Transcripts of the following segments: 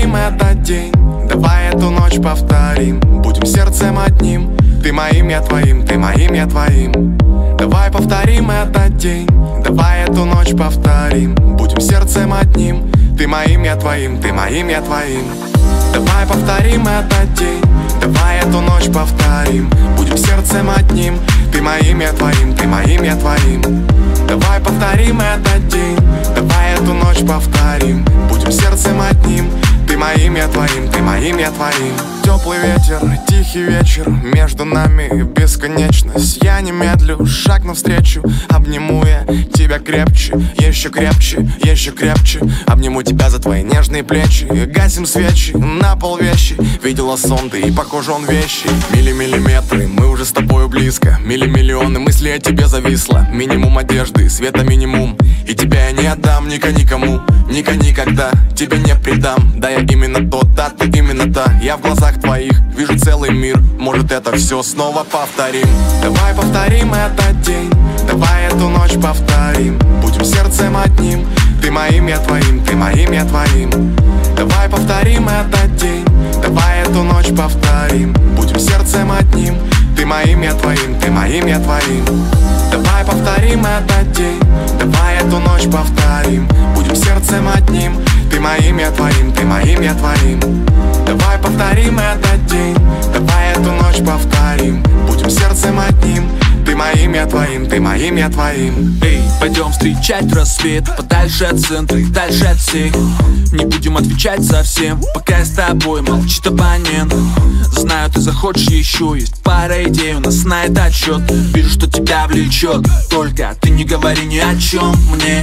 повторим этот день, давай эту ночь повторим. Будем сердцем одним, ты моим, я твоим, ты моим, я твоим. Давай повторим этот день, давай эту ночь повторим. Будем сердцем одним, ты моим, я твоим, ты моим, я твоим. Давай повторим этот день, давай эту ночь повторим. Будем сердцем одним, ты моим, я твоим, ты моим, я твоим. Давай повторим этот день, давай эту ночь повторим. Будем сердцем одним, ты моим, я твоим, ты моим, я твоим. Теплый ветер, тихий вечер, между нами бесконечность. Я не медлю, шаг навстречу, обниму я тебя крепче, еще крепче, еще крепче. Обниму тебя за твои нежные плечи, гасим свечи, на пол вещи. Видела сон ты и похож он вещи. Миллиметры, мы уже с тобою близко. Миллионы мыслей о тебе зависло. Минимум одежды, света минимум. И тебя я не отдам никому, никогда тебя не предам. Да, я именно тот, а ты именно та. Я в глазах твоих вижу целый мир. Может, это все снова повторим. Давай повторим этот день, давай эту ночь повторим. Будем сердцем одним, ты моим, я твоим, ты моим, я твоим. Давай повторим этот день, давай эту ночь повторим. Будем сердцем одним, ты моим, я твоим, ты моим, я твоим. Давай повторим этот день, давай эту ночь повторим. Будем сердцем одним, ты моим, я твоим, ты моим, я твоим. Давай повторим этот день, давай эту ночь повторим. Будем сердцем одним, ты моим, я твоим, ты моим, я твоим. Эй, пойдем встречать рассвет, подальше от центра и дальше от всех. Не будем отвечать совсем, пока я с тобой, молчит абонент. Знаю, ты захочешь еще, есть пара идей, у нас на этот счет. Вижу, что тебя влечет, только ты не говори ни о чем мне.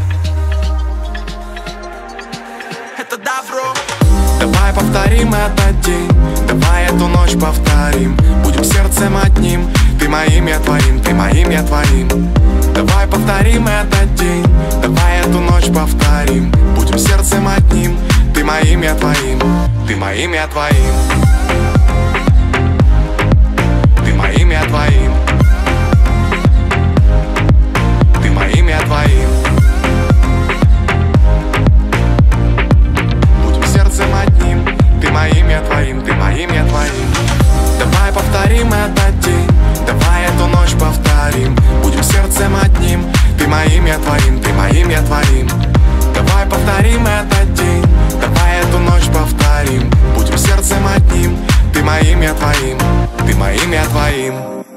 Это добро. Давай повторим этот день, давай эту ночь повторим. Будем сердцем одним, ты моим, я твоим, ты моим, я твоим. Давай повторим этот день, давай эту ночь повторим. Будем сердцем одним, ты моим, я твоим, ты моим, я твоим. Ты моим, я твоим. Ты моим, я твоим. Будем сердцем одним, ты моим, я твоим, ты моим, я твоим. Давай повторим этот день, давай эту ночь повторим. Будем сердцем одним, ты моим, я твоим, ты моим, я твоим. Давай повторим этот день, давай эту ночь повторим. Будем сердцем одним, ты моим, я твоим, ты моим, я твоим.